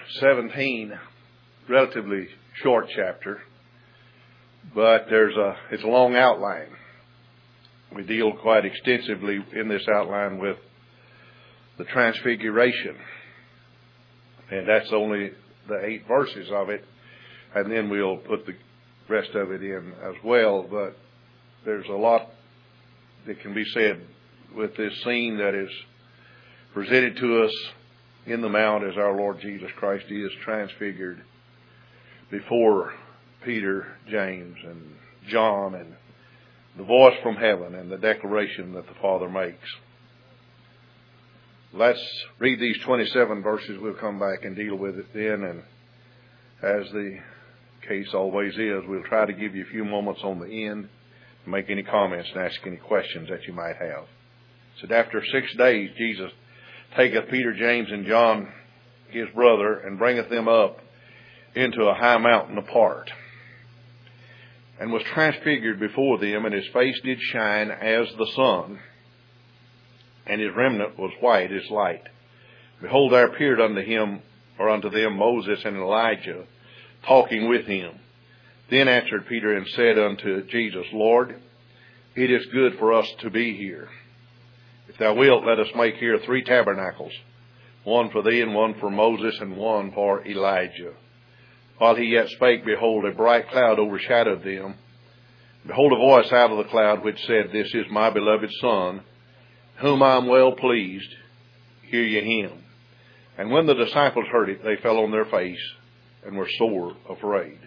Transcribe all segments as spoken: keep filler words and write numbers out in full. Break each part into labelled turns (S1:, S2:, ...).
S1: seventeen, relatively short chapter, but there's a it's a long outline. We deal quite extensively in this outline with the Transfiguration, and that's only the eight verses of it, and then we'll put the rest of it in as well. But there's a lot that can be said with this scene that is presented to us in the mount as our Lord Jesus Christ is transfigured before Peter, James, and John, and the voice from heaven and the declaration that the Father makes. Let's read these twenty-seven verses. We'll come back and deal with it then, and as the case always is, we'll try to give you a few moments on the end to make any comments and ask any questions that you might have. It said, after six days Jesus taketh Peter, James, and John his brother, and bringeth them up into a high mountain apart, and was transfigured before them, and his face did shine as the sun, and his remnant was white as light. Behold, there appeared unto him, or unto them, Moses and Elijah, talking with him. Then answered Peter and said unto Jesus, Lord, it is good for us to be here. If thou wilt, let us make here three tabernacles, one for thee, and one for Moses, and one for Elijah. While he yet spake, behold, a bright cloud overshadowed them. Behold, a voice out of the cloud which said, This is my beloved Son, whom I am well pleased. Hear ye him. And when the disciples heard it, they fell on their face and were sore afraid.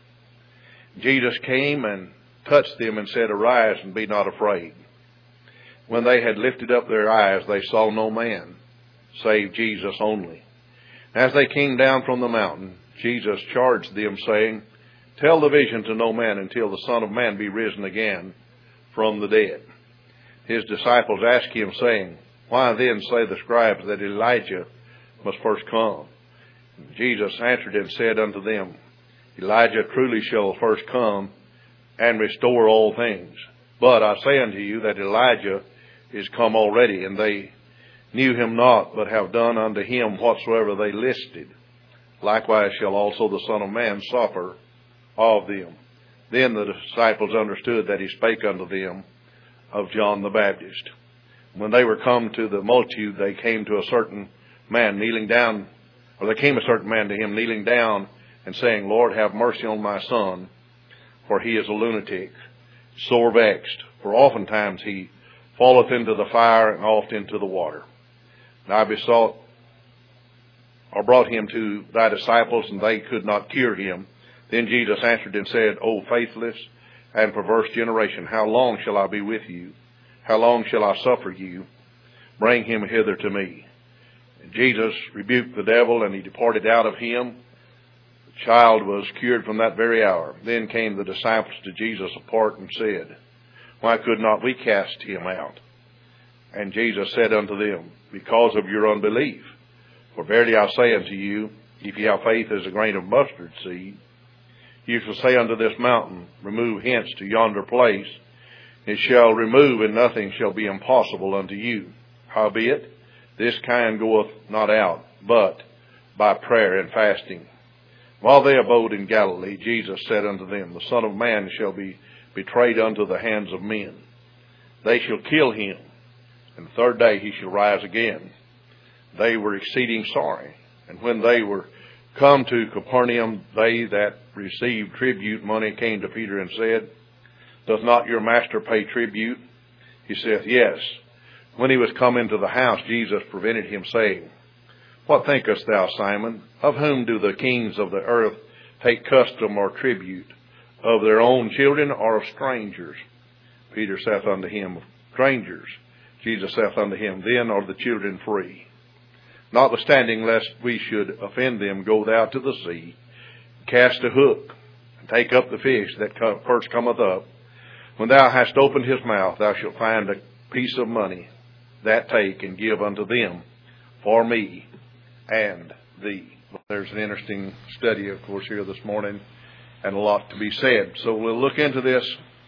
S1: Jesus came and touched them and said, Arise and be not afraid. When they had lifted up their eyes, they saw no man, save Jesus only. As they came down from the mountain, Jesus charged them, saying, Tell the vision to no man until the Son of Man be risen again from the dead. His disciples asked him, saying, Why then say the scribes that Elijah must first come? Jesus answered and said unto them, Elijah truly shall first come and restore all things. But I say unto you that Elijah is come already, and they knew him not, but have done unto him whatsoever they listed. Likewise shall also the Son of Man suffer of them. Then the disciples understood that he spake unto them of John the Baptist. When they were come to the multitude, they came to a certain man kneeling down, or there came a certain man to him kneeling down, and saying, Lord, have mercy on my son, for he is a lunatic, sore vexed, for oftentimes he falleth into the fire, and oft into the water. And I besought, or brought him to thy disciples, and they could not cure him. Then Jesus answered and said, O faithless and perverse generation, how long shall I be with you? How long shall I suffer you? Bring him hither to me. And Jesus rebuked the devil, and he departed out of him. The child was cured from that very hour. Then came the disciples to Jesus apart and said, Why could not we cast him out? And Jesus said unto them, Because of your unbelief. For verily I say unto you, if ye have faith as a grain of mustard seed, you shall say unto this mountain, Remove hence to yonder place. It shall remove, and nothing shall be impossible unto you. Howbeit, this kind goeth not out, but by prayer and fasting. While they abode in Galilee, Jesus said unto them, The Son of Man shall be betrayed unto the hands of men. They shall kill him, and the third day he shall rise again. They were exceeding sorry. And when they were come to Capernaum, they that received tribute money came to Peter and said, Doth not your master pay tribute? He saith, Yes. When he was come into the house, Jesus prevented him, saying, What thinkest thou, Simon? Of whom do the kings of the earth take custom or tribute? Of their own children, or of strangers? Peter saith unto him, Strangers. Jesus saith unto him, Then are the children free. Notwithstanding, lest we should offend them, go thou to the sea, cast a hook, and take up the fish that first cometh up. When thou hast opened his mouth, thou shalt find a piece of money. That take and give unto them for me and thee. There's an interesting study, of course, here this morning, and a lot to be said. So we'll look into this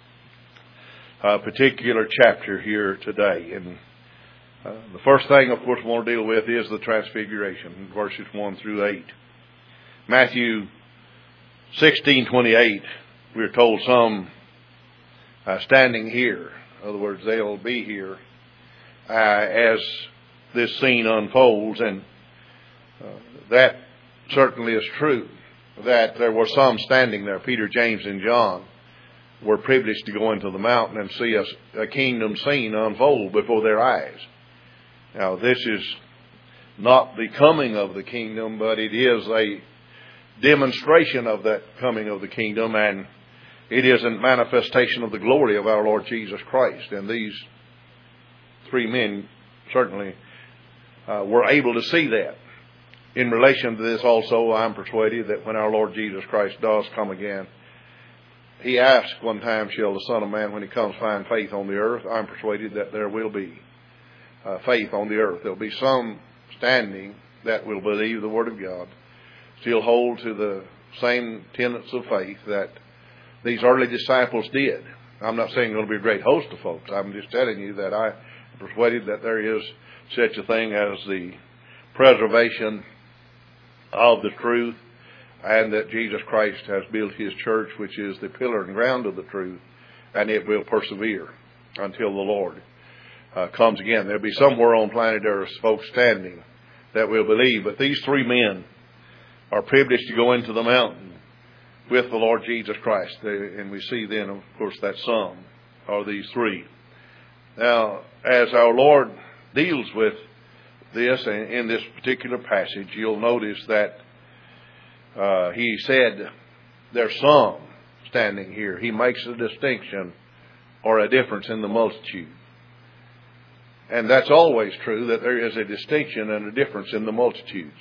S1: uh, particular chapter here today. And uh, the first thing, of course, we want to deal with is the Transfiguration, verses one through eight. Matthew sixteen twenty-eight, we're told some uh, standing here. In other words, they'll be here uh, as this scene unfolds, and uh, that certainly is true, that there were some standing there. Peter, James, and John were privileged to go into the mountain and see a, a kingdom scene unfold before their eyes. Now, this is not the coming of the kingdom, but it is a demonstration of that coming of the kingdom, and it is a manifestation of the glory of our Lord Jesus Christ. And these three men certainly uh, were able to see that. In relation to this also, I'm persuaded that when our Lord Jesus Christ does come again, He asked one time, shall the Son of Man, when He comes, find faith on the earth? I'm persuaded that there will be uh, faith on the earth. There will be some standing that will believe the Word of God, still hold to the same tenets of faith that these early disciples did. I'm not saying there'll be a great host of folks. I'm just telling you that I'm persuaded that there is such a thing as the preservation of the truth, and that Jesus Christ has built His church, which is the pillar and ground of the truth, and it will persevere until the Lord uh, comes again. There'll be somewhere on planet Earth folks standing that will believe, but these three men are privileged to go into the mountain with the Lord Jesus Christ. And we see then, of course, that some are these three. Now, as our Lord deals with this in this particular passage, you'll notice that uh, He said there's some standing here. He makes a distinction or a difference in the multitude. And that's always true, that there is a distinction and a difference in the multitudes.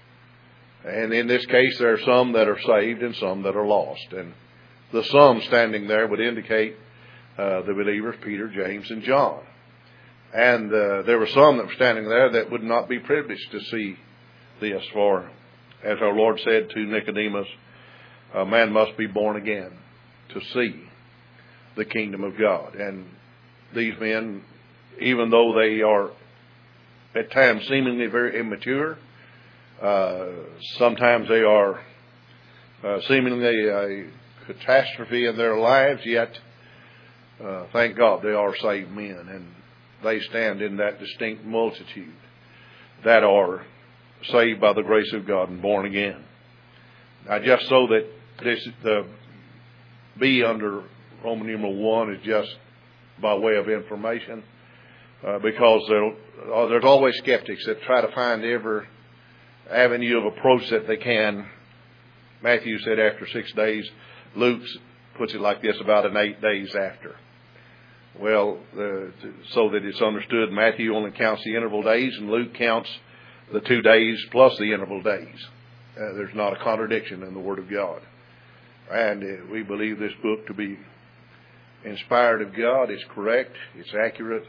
S1: And in this case, there are some that are saved and some that are lost. And the some standing there would indicate uh, the believers, Peter, James, and John. And uh, there were some that were standing there that would not be privileged to see this. For, as our Lord said to Nicodemus, a man must be born again to see the kingdom of God. And these men, even though they are at times seemingly very immature, Uh, sometimes they are uh, seemingly a catastrophe in their lives, yet uh, thank God they are saved men, and they stand in that distinct multitude that are saved by the grace of God and born again. Now, just so that this the B under Roman numeral one is just by way of information, uh, because there, there's always skeptics that try to find every avenue of approach that they can. Matthew said after six days. Luke puts it like this, about an eight days after. Well, uh, so that it's understood, Matthew only counts the interval days, and Luke counts the two days plus the interval days. Uh, there's not a contradiction in the Word of God. And uh, we believe this book to be inspired of God. It's correct. It's accurate.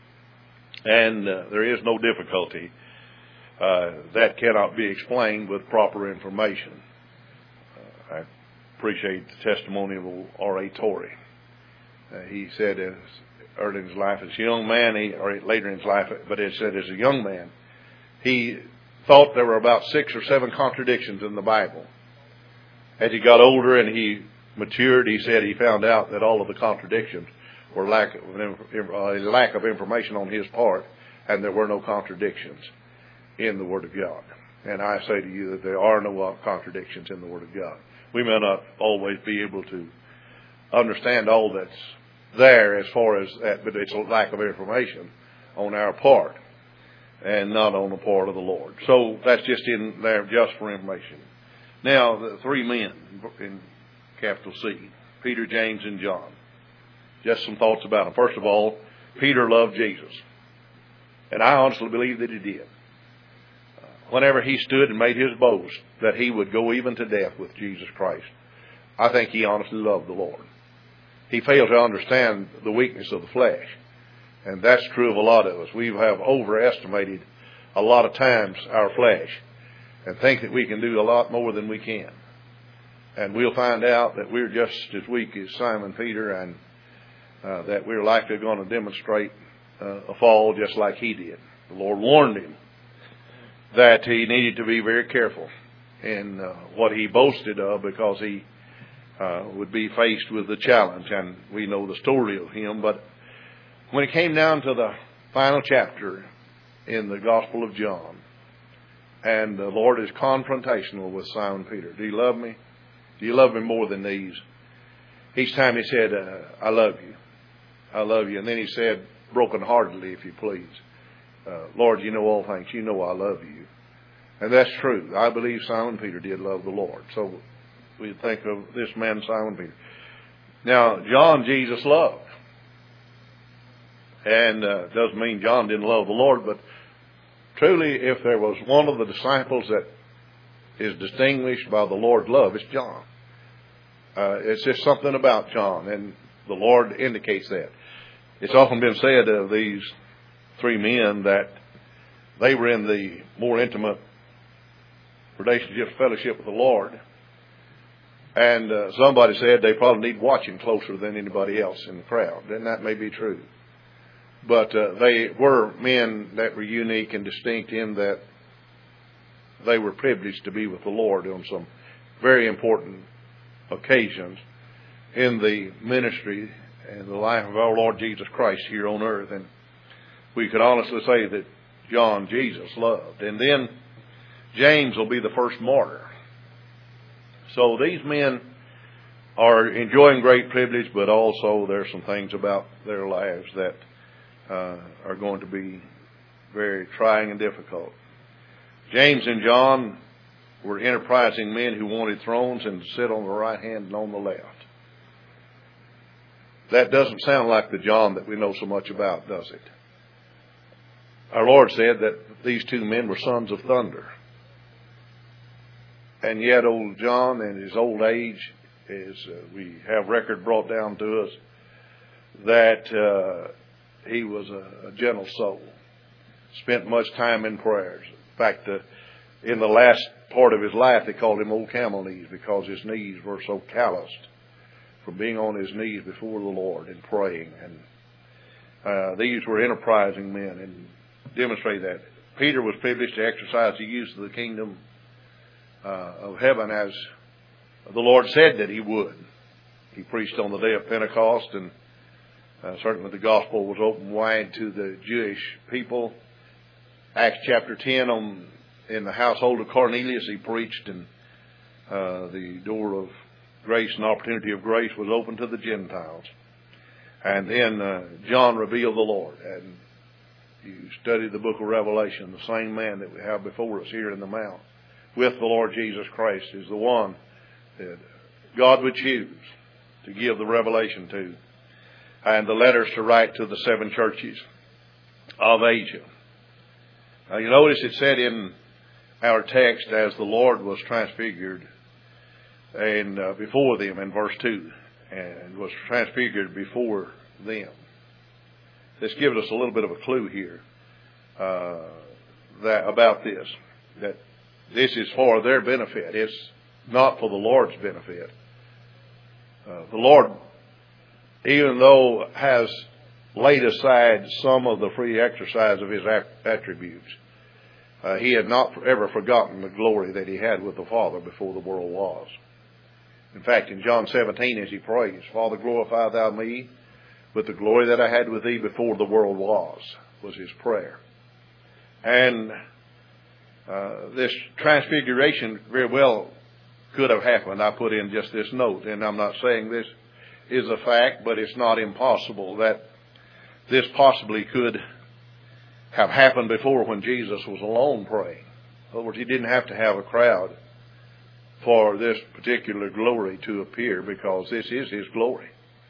S1: And uh, there is no difficulty Uh, that cannot be explained with proper information. Uh, I appreciate the testimony of R A Torrey. Uh, he said as early in his life, as a young man, he, or later in his life, but he said as a young man, he thought there were about six or seven contradictions in the Bible. As he got older and he matured, he said he found out that all of the contradictions were lack of, a lack of information on his part, and there were no contradictions in the Word of God. And I say to you that there are no contradictions in the Word of God. We may not always be able to understand all that's there as far as that, but it's a lack of information on our part and not on the part of the Lord. So that's just in there just for information. Now, the three men in capital C, Peter, James, and John. Just some thoughts about them. First of all, Peter loved Jesus. And I honestly believe that he did. Whenever he stood and made his boast that he would go even to death with Jesus Christ, I think he honestly loved the Lord. He failed to understand the weakness of the flesh. And that's true of a lot of us. We have overestimated a lot of times our flesh and think that we can do a lot more than we can. And we'll find out that we're just as weak as Simon Peter, and uh, that we're likely going to demonstrate uh, a fall just like he did. The Lord warned him that he needed to be very careful in uh, what he boasted of, because he uh, would be faced with the challenge, and we know the story of him. But when it came down to the final chapter in the Gospel of John, and the Lord is confrontational with Simon Peter. Do you love me? Do you love me more than these? Each time he said, uh, I love you. I love you. And then he said, brokenheartedly, if you please, uh, Lord, you know all things. You know I love you. And that's true. I believe Simon Peter did love the Lord. So we think of this man, Simon Peter. Now, John, Jesus loved. And uh, doesn't mean John didn't love the Lord, but truly, if there was one of the disciples that is distinguished by the Lord's love, it's John. Uh, it's just something about John, and the Lord indicates that. It's often been said of these three men that they were in the more intimate relationship, fellowship with the Lord. And uh, somebody said they probably need watching closer than anybody else in the crowd. And that may be true. But uh, they were men that were unique and distinct in that they were privileged to be with the Lord on some very important occasions in the ministry and the life of our Lord Jesus Christ here on earth. And we could honestly say that John Jesus loved. And then James will be the first martyr. So these men are enjoying great privilege, but also there's some things about their lives that uh, are going to be very trying and difficult. James and John were enterprising men who wanted thrones and to sit on the right hand and on the left. That doesn't sound like the John that we know so much about, does it? Our Lord said that these two men were sons of thunder. And yet old John in his old age, is uh, we have record brought down to us that uh, he was a, a gentle soul. Spent much time in prayers. In fact, uh, in the last part of his life, they called him Old Camel Knees because his knees were so calloused from being on his knees before the Lord and praying. And uh, these were enterprising men and demonstrate that. Peter was privileged to exercise the use of the kingdom uh, of heaven as the Lord said that he would. He preached on the day of Pentecost, and uh, certainly the gospel was opened wide to the Jewish people. Acts chapter ten, on in the household of Cornelius, he preached, and uh, the door of grace and opportunity of grace was open to the Gentiles. And then uh, John revealed the Lord. And you study the book of Revelation, the same man that we have before us here in the mount with the Lord Jesus Christ is the one that God would choose to give the revelation to. And the letters to write to the seven churches of Asia. Now you notice it said in our text, as the Lord was transfigured and uh, before them in verse two, and was transfigured before them. This gives us a little bit of a clue here uh, that about this, that this is for their benefit. It's not for the Lord's benefit. Uh, the Lord, even though has laid aside some of the free exercise of his attributes, uh, he had not ever forgotten the glory that he had with the Father before the world was. In fact, in John seventeen, as he prays, Father, glorify thou me with the glory that I had with thee before the world was, was his prayer. And uh, this transfiguration very well could have happened. I put in just this note, and I'm not saying this is a fact, but it's not impossible that this possibly could have happened before when Jesus was alone praying. In other words, he didn't have to have a crowd for this particular glory to appear, because this is his glory.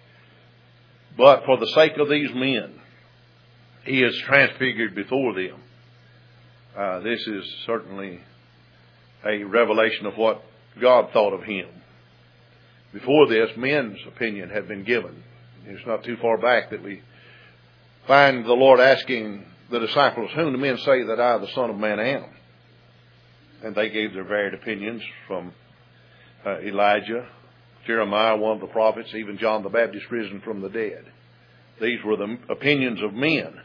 S1: But for the sake of these men, he is transfigured before them. Uh, this is certainly a revelation of what God thought of him. Before this, men's opinion had been given. It's not too far back that we find the Lord asking the disciples, whom do men say that I, the Son of Man, am? And they gave their varied opinions, from uh, Elijah, Jeremiah, one of the prophets, even John the Baptist risen from the dead. These were the opinions of men.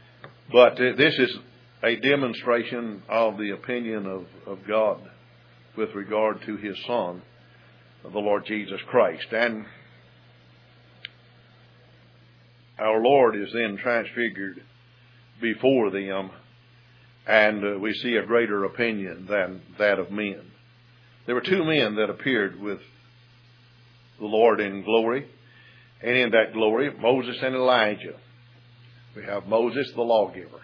S1: But uh, this is a demonstration of the opinion of, of God with regard to His Son, the Lord Jesus Christ. And our Lord is then transfigured before them, and uh, we see a greater opinion than that of men. There were two men that appeared with the Lord in glory, and in that glory, Moses and Elijah. We have Moses, the lawgiver.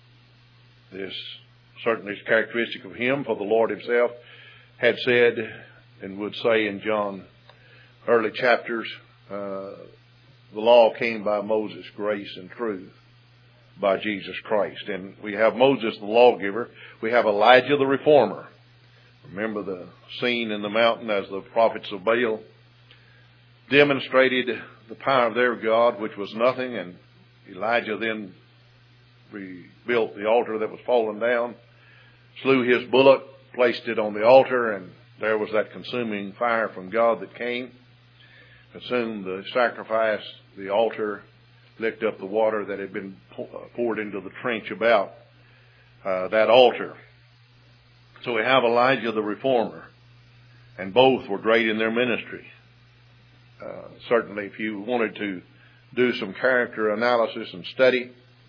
S1: This certainly is characteristic of him, for the Lord Himself had said and would say in John early chapters, uh, the law came by Moses, grace and truth by Jesus Christ. And we have Moses, the lawgiver. We have Elijah, the reformer. Remember the scene in the mountain as the prophets of Baal demonstrated the power of their God, which was nothing, and Elijah then rebuilt the altar that was fallen down, slew his bullock, placed it on the altar, and there was that consuming fire from God that came, consumed the sacrifice, the altar, licked up the water that had been poured into the trench about uh, that altar. So we have Elijah the reformer, and both were great in their ministry. Uh, certainly, if you wanted to do some character analysis and study,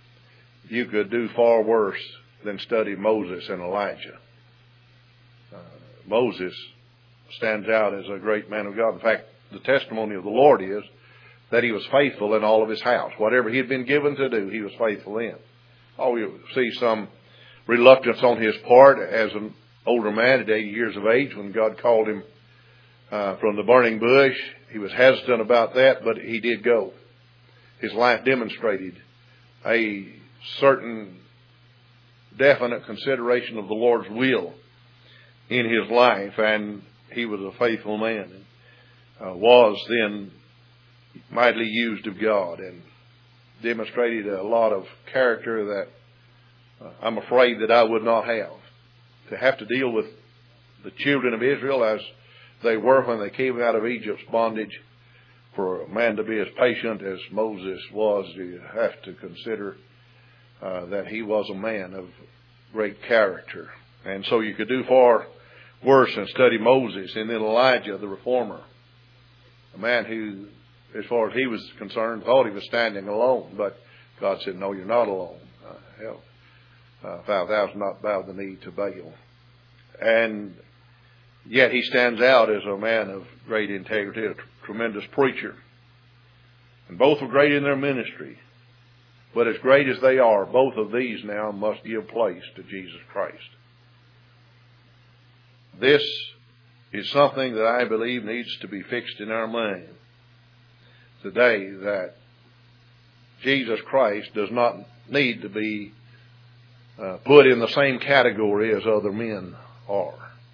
S1: you could do far worse than study Moses and Elijah. Uh, Moses stands out as a great man of God. In fact, the testimony of the Lord is that he was faithful in all of his house. Whatever he had been given to do, he was faithful in. Oh, you see some reluctance on his part as an older man at eighty years of age when God called him uh, from the burning bush. He was hesitant about that, but he did go. His life demonstrated a certain definite consideration of the Lord's will in his life, and he was a faithful man, and uh, was then mightily used of God, and demonstrated a lot of character that uh, I'm afraid that I would not have. To have to deal with the children of Israel as they were when they came out of Egypt's bondage, for a man to be as patient as Moses was, you have to consider uh, that he was a man of great character. And so you could do far worse than study Moses. And then Elijah, the reformer, a man who, as far as he was concerned, thought he was standing alone. But God said, no, you're not alone. Uh, hell, uh, five thousand not bowed the knee to Baal. And yet he stands out as a man of great integrity, a tr- tremendous preacher. And both were great in their ministry. But as great as they are, both of these now must give place to Jesus Christ. This is something that I believe needs to be fixed in our mind today, that Jesus Christ does not need to be uh, put in the same category as other men are.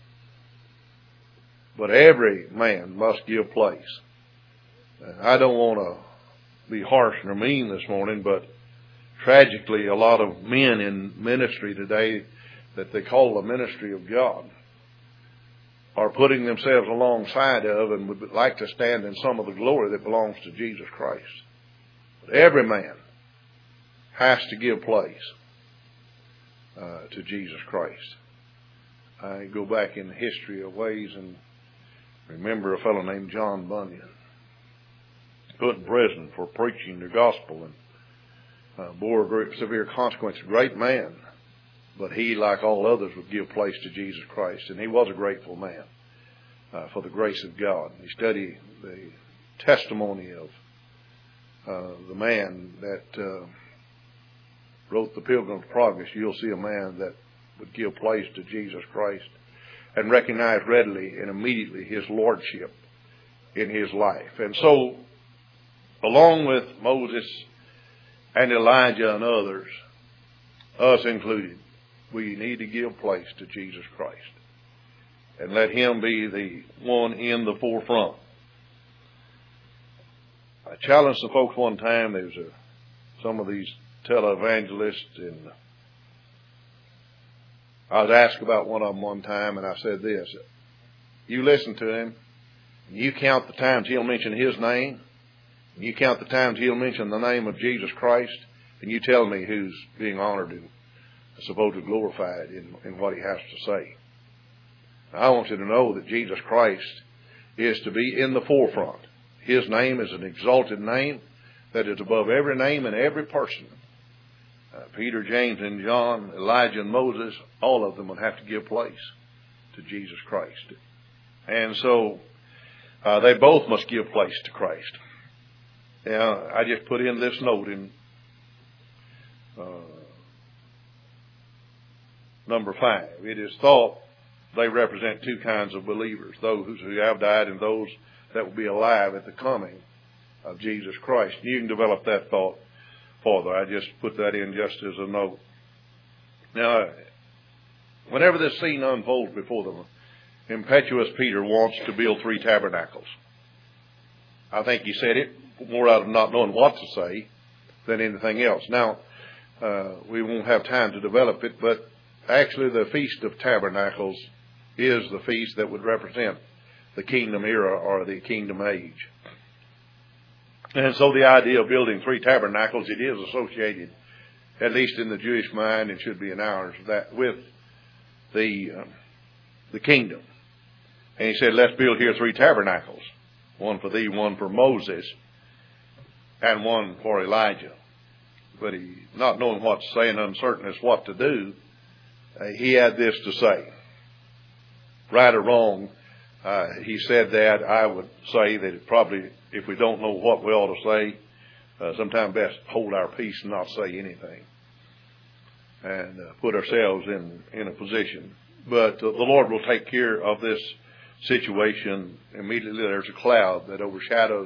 S1: But every man must give place. I don't want to be harsh or mean this morning, but tragically a lot of men in ministry today that they call the ministry of God are putting themselves alongside of and would like to stand in some of the glory that belongs to Jesus Christ. But every man has to give place uh, to Jesus Christ. I go back in the history of ways and remember a fellow named John Bunyan, put in prison for preaching the gospel and uh, bore very severe consequences. Great man, but he, like all others, would give place to Jesus Christ. And he was a grateful man uh, for the grace of God. You study the testimony of uh, the man that uh, wrote the Pilgrim's Progress. You'll see a man that would give place to Jesus Christ and recognize readily and immediately His lordship in his life. And so, along with Moses and Elijah and others, us included, we need to give place to Jesus Christ and let Him be the one in the forefront. I challenged the folks one time. There's a, some of these televangelists, and I was asked about one of them one time, and I said this: you listen to him, and you count the times he'll mention his name, and you count the times he'll mention the name of Jesus Christ, and you tell me who's being honored and supposed to glorified in, in what he has to say. I want you to know that Jesus Christ is to be in the forefront. His name is an exalted name that is above every name and every person. Uh, Peter, James, and John, Elijah, and Moses, all of them would have to give place to Jesus Christ. And so uh, they both must give place to Christ. Now, I just put in this note in uh, number five. It is thought they represent two kinds of believers, those who have died and those that will be alive at the coming of Jesus Christ. You can develop that thought further. I just put that in just as a note. Now, whenever this scene unfolds before them, impetuous Peter wants to build three tabernacles. I think he said it more out of not knowing what to say than anything else. Now, uh, we won't have time to develop it, but actually the Feast of Tabernacles is the feast that would represent the kingdom era or the kingdom age. And so the idea of building three tabernacles, it is associated, at least in the Jewish mind, and should be in ours, that with the um, the kingdom. And he said, let's build here three tabernacles, one for thee, one for Moses, and one for Elijah. But he, not knowing what to say and uncertain as what to do, uh, he had this to say. Right or wrong, uh, he said that. I would say that it probably, if we don't know what we ought to say, uh, sometimes best hold our peace and not say anything, and uh, put ourselves in, in a position. But uh, the Lord will take care of this situation. Immediately there's a cloud that overshadows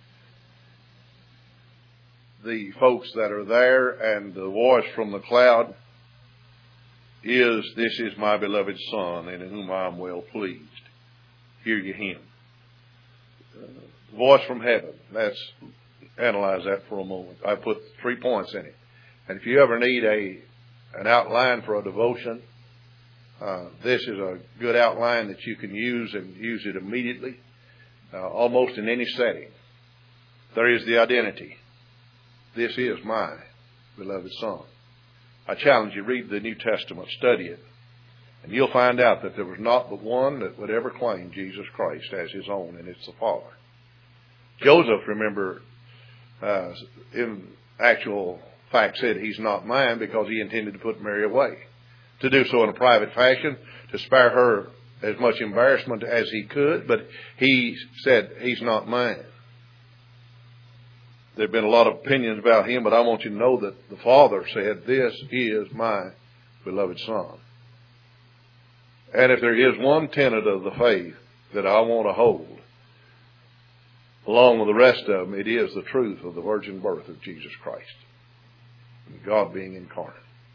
S1: the folks that are there, and the voice from the cloud is, "This is my beloved Son, in whom I am well pleased. Hear ye him." Uh, voice from heaven. Let's analyze that for a moment. I put three points in it. And if you ever need a an outline for a devotion, uh, this is a good outline that you can use, and use it immediately, uh, almost in any setting. There is the identity. This is my beloved Son. I challenge you, read the New Testament, study it, and you'll find out that there was not but one that would ever claim Jesus Christ as his own, and it's the Father. Joseph, remember, uh, in actual fact said he's not mine because he intended to put Mary away. To do so in a private fashion, to spare her as much embarrassment as he could, but he said he's not mine. There have been a lot of opinions about him, but I want you to know that the Father said, "This is my beloved Son." And if there is one tenet of the faith that I want to hold, along with the rest of them, it is the truth of the virgin birth of Jesus Christ, and God being incarnate.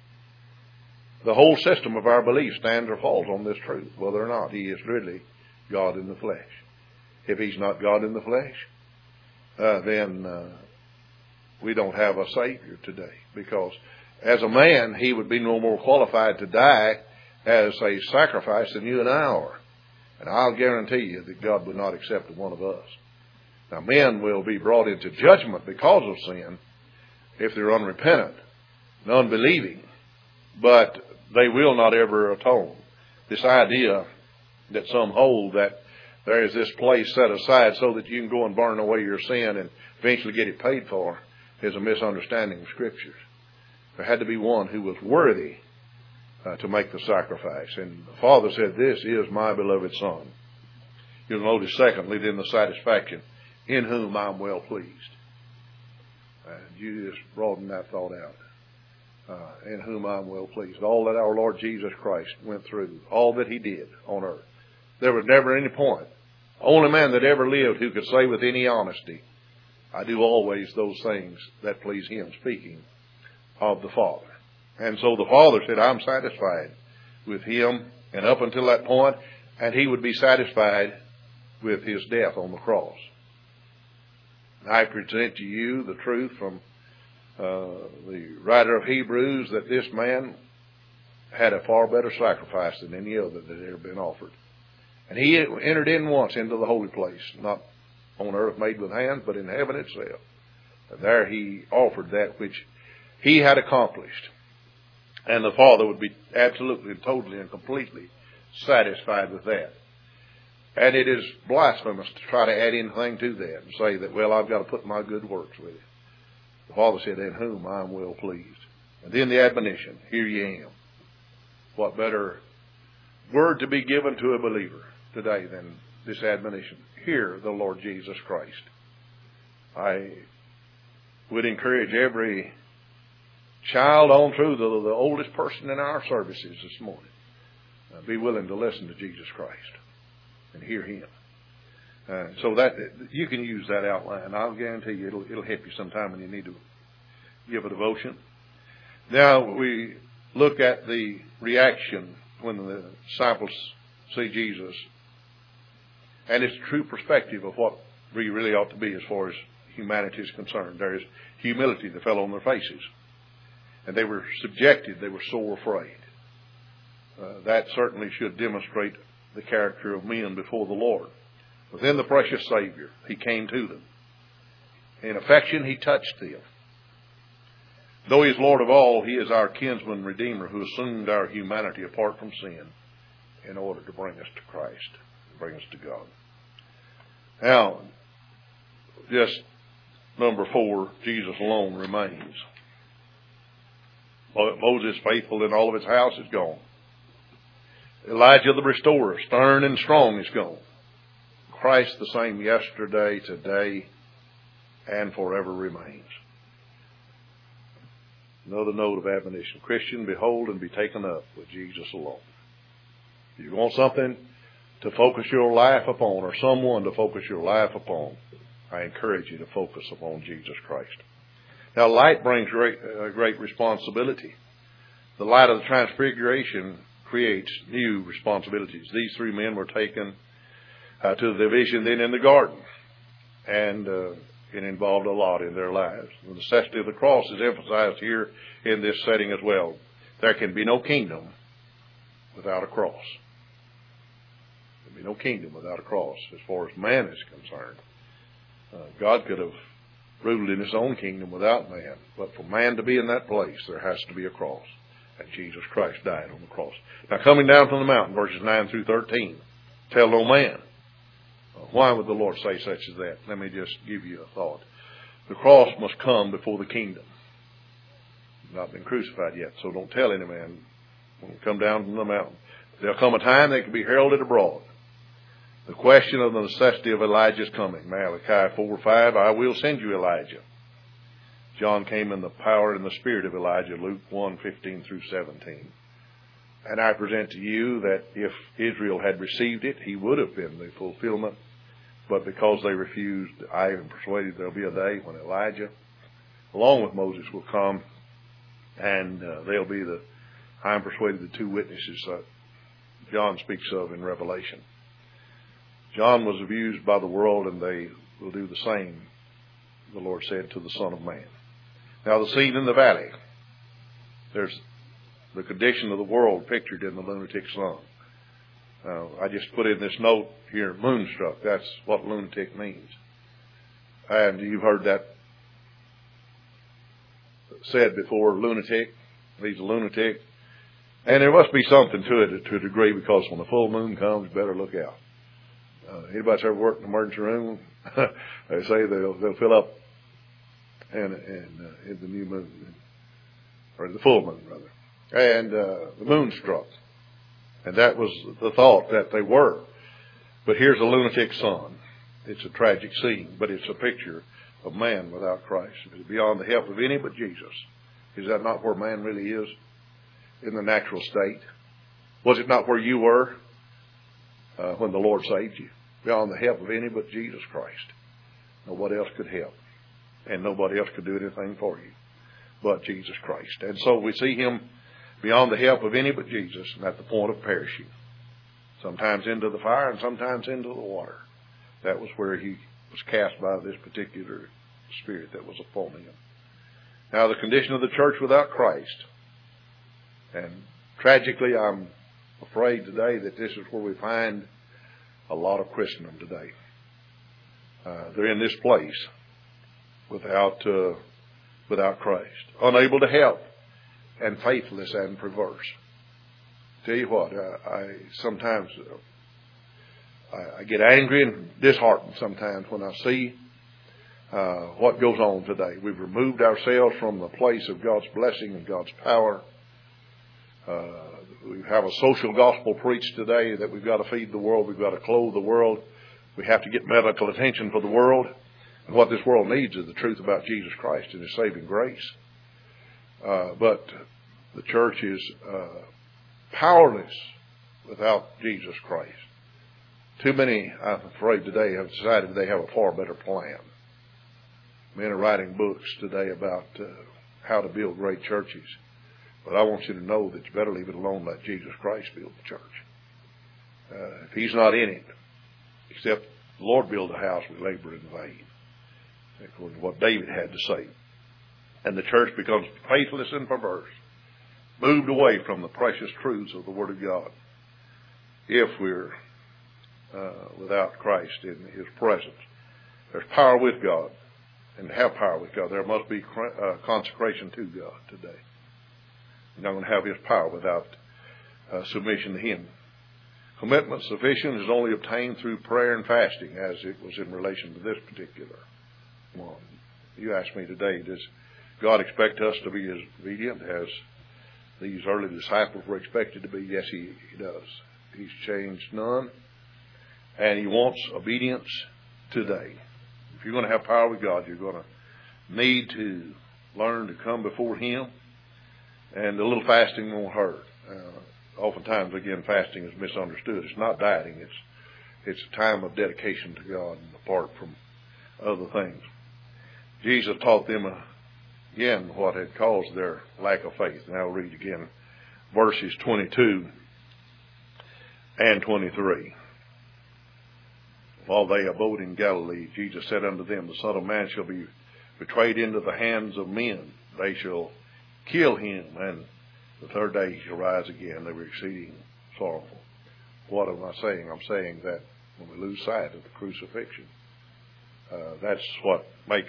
S1: The whole system of our belief stands or falls on this truth, whether or not he is really God in the flesh. If he's not God in the flesh, uh, then uh, we don't have a Savior today, because as a man, he would be no more qualified to die as a sacrifice than you and I are. And I'll guarantee you that God would not accept one of us. Now, men will be brought into judgment because of sin if they're unrepentant and unbelieving, but they will not ever atone. This idea that some hold that there is this place set aside so that you can go and burn away your sin and eventually get it paid for is a misunderstanding of Scriptures. There had to be one who was worthy uh, to make the sacrifice. And the Father said, "This is my beloved Son." You'll notice, secondly, then the satisfaction, "in whom I'm well pleased." And you just broaden that thought out. Uh, in whom I'm well pleased. All that our Lord Jesus Christ went through, all that he did on earth. There was never any point. Only man that ever lived who could say with any honesty, "I do always those things that please him," speaking of the Father. And so the Father said, "I'm satisfied with him," and up until that point, and he would be satisfied with his death on the cross. I present to you the truth from uh, the writer of Hebrews, that this man had a far better sacrifice than any other that had ever been offered. And he entered in once into the holy place, not on earth made with hands, but in heaven itself. And there he offered that which he had accomplished. And the Father would be absolutely and totally and completely satisfied with that. And it is blasphemous to try to add anything to that and say that, well, I've got to put my good works with it. The Father said, in whom I am well pleased. And then the admonition, here ye am. What better word to be given to a believer today than this admonition? Hear the Lord Jesus Christ. I would encourage every child on through the, the oldest person in our services this morning, uh, be willing to listen to Jesus Christ and hear Him. Uh, so that you can use that outline. I'll guarantee you it'll, it'll help you sometime when you need to give a devotion. Now we look at the reaction when the disciples see Jesus. And it's a true perspective of what we really ought to be as far as humanity is concerned. There is humility that fell on their faces. And they were subjected. They were sore afraid. Uh, that certainly should demonstrate the character of men before the Lord. Within the precious Savior, He came to them. In affection, He touched them. Though He is Lord of all, He is our kinsman redeemer who assumed our humanity apart from sin in order to bring us to Christ, bring us to God. Now, just number four, Jesus alone remains. Moses, faithful in all of his house, is gone. Elijah the restorer, stern and strong, is gone. Christ the same yesterday, today, and forever remains. Another note of admonition. Christian, behold and be taken up with Jesus alone. If you want something to focus your life upon, or someone to focus your life upon, I encourage you to focus upon Jesus Christ. Now, light brings great, uh, great responsibility. The light of the Transfiguration creates new responsibilities. These three men were taken uh, to the vision then in the garden, and uh, it involved a lot in their lives. The necessity of the cross is emphasized here in this setting as well. There can be no kingdom without a cross. There can be no kingdom without a cross as far as man is concerned. Uh, God could have ruled in His own kingdom without man, but for man to be in that place, there has to be a cross. And Jesus Christ died on the cross. Now, coming down from the mountain, verses nine through thirteen, tell no man. Why would the Lord say such as that? Let me just give you a thought. The cross must come before the kingdom. You've not been crucified yet, so don't tell any man when you come down from the mountain. There'll come a time they can be heralded abroad. The question of the necessity of Elijah's coming. Malachi four five, I will send you Elijah. John came in the power and the spirit of Elijah, Luke one fifteen through seventeen. And I present to you that if Israel had received it, he would have been the fulfillment. But because they refused, I am persuaded there'll be a day when Elijah, along with Moses, will come, and uh, they'll be the, I am persuaded, the two witnesses that John speaks of in Revelation. John was abused by the world, and they will do the same, the Lord said, to the Son of Man. Now, the scene in the valley, there's the condition of the world pictured in the lunatic son. Uh, I just put in this note here, moonstruck. That's what lunatic means. And you've heard that said before, lunatic. He's a lunatic. And there must be something to it to a degree, because when the full moon comes, you better look out. Uh, anybody's ever worked in an emergency room? They say they'll, they'll fill up and, and uh, in the new moon, or the full moon, rather. And uh, the moon struck. And that was the thought that they were. But here's a lunatic son. It's a tragic scene, but it's a picture of man without Christ. It's beyond the help of any but Jesus. Is that not where man really is in the natural state? Was it not where you were uh, when the Lord saved you? Beyond the help of any but Jesus Christ. Nobody else could help. And nobody else could do anything for you but Jesus Christ. And so we see him beyond the help of any but Jesus, and at the point of perishing. Sometimes into the fire and sometimes into the water. That was where he was cast by this particular spirit that was upon him. Now, the condition of the church without Christ. And tragically, I'm afraid today that this is where we find a lot of Christendom today. Uh, they're in this place without uh, without Christ. Unable to help, and faithless and perverse. tell you what, I, I sometimes uh, I, I get angry and disheartened sometimes when I see uh, what goes on today. We've removed ourselves from the place of God's blessing and God's power. Uh, we have a social gospel preached today that we've got to feed the world, we've got to clothe the world, we have to get medical attention for the world. And what this world needs is the truth about Jesus Christ and His saving grace. Uh, but the church is uh, powerless without Jesus Christ. Too many, I'm afraid, today have decided they have a far better plan. Men are writing books today about uh, how to build great churches. But I want you to know that you better leave it alone. Let Jesus Christ build the church. Uh, if He's not in it, except the Lord build a house, we labor in vain, according to what David had to say. And the church becomes faithless and perverse, moved away from the precious truths of the Word of God. If we're uh, without Christ in His presence, there's power with God. And to have power with God, there must be uh, consecration to God today. You're not going to have His power without uh, submission to Him. Commitment sufficient is only obtained through prayer and fasting, as it was in relation to this particular one. You asked me today, does God expect us to be as obedient as these early disciples were expected to be? Yes, He, he does. He's changed none. And He wants obedience today. If you're going to have power with God, you're going to need to learn to come before Him. And a little fasting won't hurt. Uh, oftentimes, again, fasting is misunderstood. It's not dieting. It's it's a time of dedication to God and apart from other things. Jesus taught them uh, again what had caused their lack of faith. Now I'll read again verses twenty-two and twenty-three. While they abode in Galilee, Jesus said unto them, the Son of Man shall be betrayed into the hands of men. They shall kill Him, and the third day He shall rise again. They were exceeding sorrowful. What am I saying? I'm saying that when we lose sight of the crucifixion, uh, that's what makes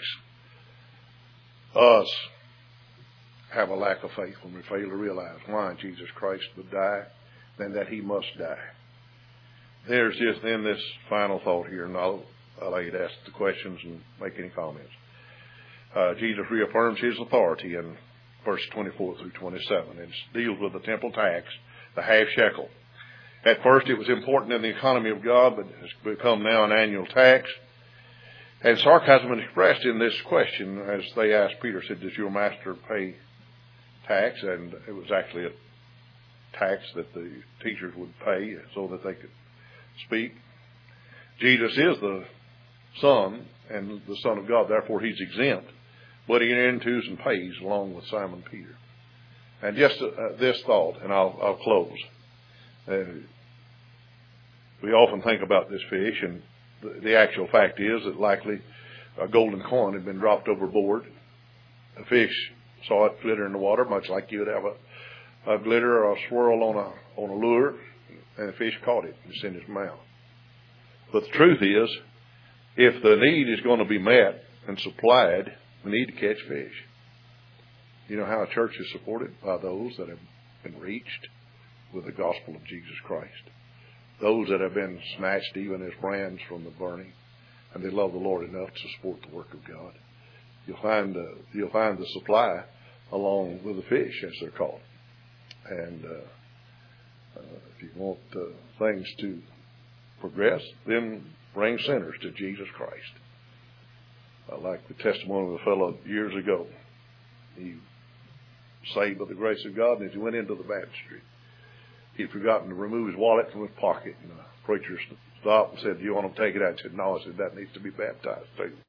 S1: us have a lack of faith, when we fail to realize why Jesus Christ would die, and that He must die. There's just then this final thought here, and I'll allow you to ask the questions and make any comments. Uh, Jesus reaffirms His authority in verse twenty-four through twenty-seven. It deals with the temple tax, the half shekel. At first it was important in the economy of God, but it's become now an annual tax. And sarcasm is expressed in this question as they asked Peter, said, does your master pay tax? And it was actually a tax that the teachers would pay so that they could speak. Jesus is the Son and the Son of God, therefore He's exempt. But He enters and pays along with Simon Peter. And just uh, this thought, and I'll, I'll close. Uh, we often think about this fish, and the, the actual fact is that likely a golden coin had been dropped overboard. The fish saw it glitter in the water, much like you would have a, a glitter or a swirl on a on a lure, and the fish caught it and it's in his mouth. But the truth is, if the need is going to be met and supplied, we need to catch fish. You know how a church is supported? By those that have been reached with the gospel of Jesus Christ. Those that have been snatched even as brands from the burning, and they love the Lord enough to support the work of God. You'll find uh, you'll find the supply along with the fish, as they're called. And uh, uh, if you want uh, things to progress, then bring sinners to Jesus Christ. I like the testimony of a fellow years ago. He was saved by the grace of God, and as he went into the baptistry, he'd forgotten to remove his wallet from his pocket. And the preacher stopped and said, do you want to take it out? He said, no. I said, that needs to be baptized too.